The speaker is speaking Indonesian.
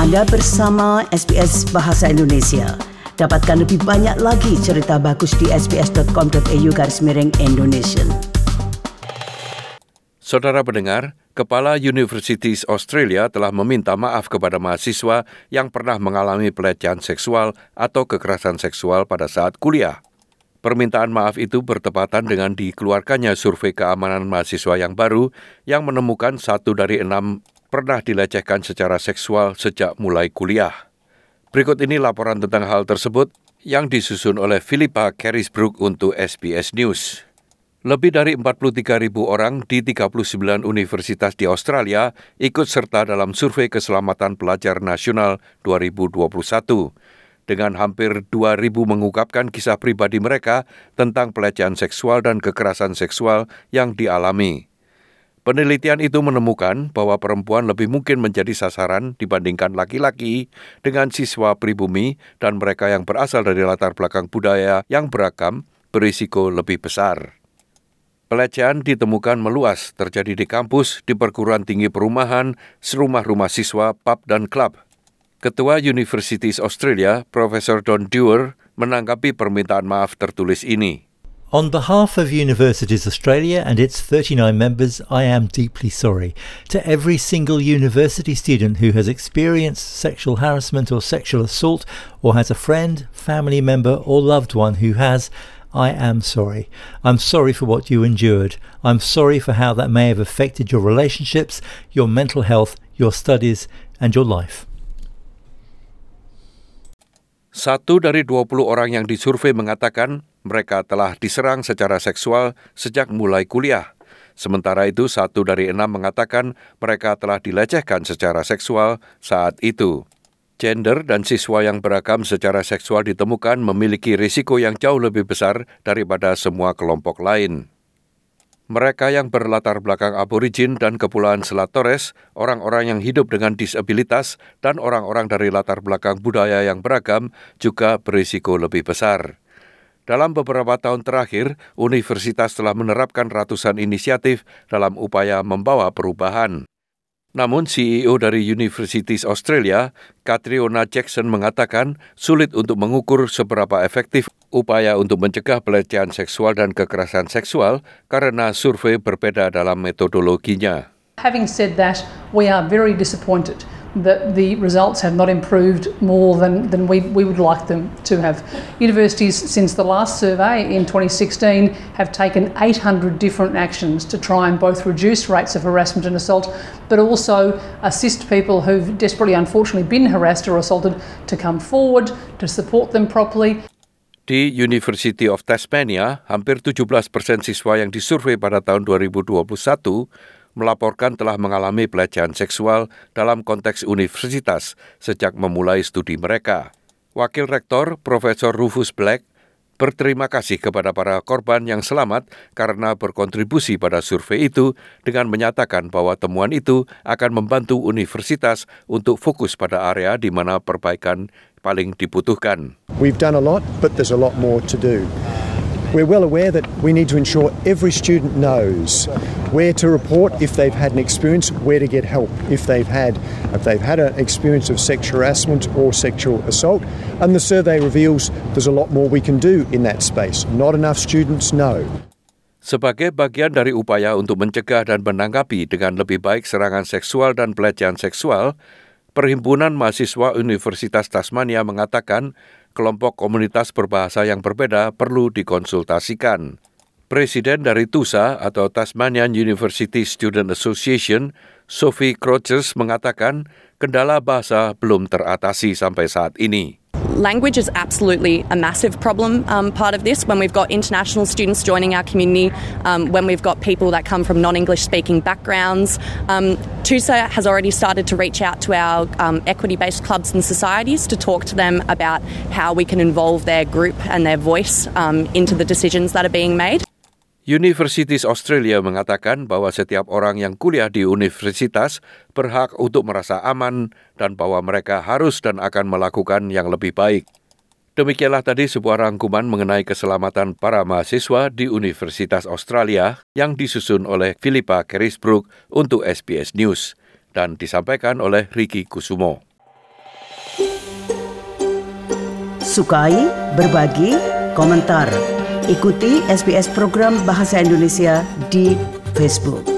Anda bersama SBS Bahasa Indonesia. Dapatkan lebih banyak lagi cerita bagus di sbs.com.au/Indonesian. Saudara pendengar, Kepala Universities Australia telah meminta maaf kepada mahasiswa yang pernah mengalami pelecehan seksual atau kekerasan seksual pada saat kuliah. Permintaan maaf itu bertepatan dengan dikeluarkannya survei keamanan mahasiswa yang baru yang menemukan 1 dari 6 pernah dilecehkan secara seksual sejak mulai kuliah. Berikut ini laporan tentang hal tersebut yang disusun oleh Philippa Carisbrook untuk SBS News. Lebih dari 43.000 orang di 39 universitas di Australia ikut serta dalam survei keselamatan pelajar nasional 2021. Dengan hampir 2.000 mengungkapkan kisah pribadi mereka tentang pelecehan seksual dan kekerasan seksual yang dialami. Penelitian itu menemukan bahwa perempuan lebih mungkin menjadi sasaran dibandingkan laki-laki dengan siswa pribumi dan mereka yang berasal dari latar belakang budaya yang beragam berisiko lebih besar. Pelecehan ditemukan meluas terjadi di kampus, di perguruan tinggi perumahan, rumah-rumah siswa, pub dan klub. Ketua Universities Australia, Profesor Don Dewar, menanggapi permintaan maaf tertulis ini. On behalf of Universities Australia and its 39 members, I am deeply sorry. To every single university student who has experienced sexual harassment or sexual assault, or has a friend, family member or loved one who has, I am sorry. I'm sorry for what you endured. I'm sorry for how that may have affected your relationships, your mental health, your studies and your life. 1 dari 20 orang yang disurvei mengatakan mereka telah diserang secara seksual sejak mulai kuliah. Sementara itu 1 dari 6 mengatakan mereka telah dilecehkan secara seksual saat itu. Gender dan siswa yang beragam secara seksual ditemukan memiliki risiko yang jauh lebih besar daripada semua kelompok lain. Mereka yang berlatar belakang aborigin dan Kepulauan Selat Torres, orang-orang yang hidup dengan disabilitas, dan orang-orang dari latar belakang budaya yang beragam juga berisiko lebih besar. Dalam beberapa tahun terakhir, universitas telah menerapkan ratusan inisiatif dalam upaya membawa perubahan. Namun CEO dari Universities Australia, Catriona Jackson mengatakan sulit untuk mengukur seberapa efektif upaya untuk mencegah pelecehan seksual dan kekerasan seksual karena survei berbeda dalam metodologinya. Having said that, we are very disappointed that the results have not improved more than we would like them to have. Universities, since the last survey in 2016, have taken 800 different actions to try and both reduce rates of harassment and assault, but also assist people who've desperately, unfortunately, been harassed or assaulted to come forward, to support them properly. Di University of Tasmania, hampir 17% siswa yang disurvei pada tahun 2021 melaporkan telah mengalami pelecehan seksual dalam konteks universitas sejak memulai studi mereka. Wakil Rektor Profesor Rufus Black berterima kasih kepada para korban yang selamat karena berkontribusi pada survei itu dengan menyatakan bahwa temuan itu akan membantu universitas untuk fokus pada area di mana perbaikan paling dibutuhkan. We've done a lot, but there's a lot more to do. We're well aware that we need to ensure every student knows where to report if they've had an experience, where to get help if they've had an experience of sexual harassment or sexual assault. And the survey reveals there's a lot more we can do in that space. Not enough students know. Sebagai bagian dari upaya untuk mencegah dan menanggapi dengan lebih baik serangan seksual dan pelecehan seksual, Perhimpunan Mahasiswa Universitas Tasmania mengatakan kelompok komunitas berbahasa yang berbeda perlu dikonsultasikan. Presiden dari TUSA atau Tasmanian University Student Association, Sophie Crochers mengatakan kendala bahasa belum teratasi sampai saat ini. Language is absolutely a massive problem part of this when we've got international students joining our community, when we've got people that come from non-English speaking backgrounds. TUSA has already started to reach out to our equity-based clubs and societies to talk to them about how we can involve their group and their voice into the decisions that are being made. Universities Australia mengatakan bahwa setiap orang yang kuliah di universitas berhak untuk merasa aman dan bahwa mereka harus dan akan melakukan yang lebih baik. Demikianlah tadi sebuah rangkuman mengenai keselamatan para mahasiswa di Universitas Australia yang disusun oleh Philippa Carisbrook untuk SBS News dan disampaikan oleh Ricky Kusumo. sukai, berbagi, komentar. Ikuti SBS program Bahasa Indonesia di Facebook.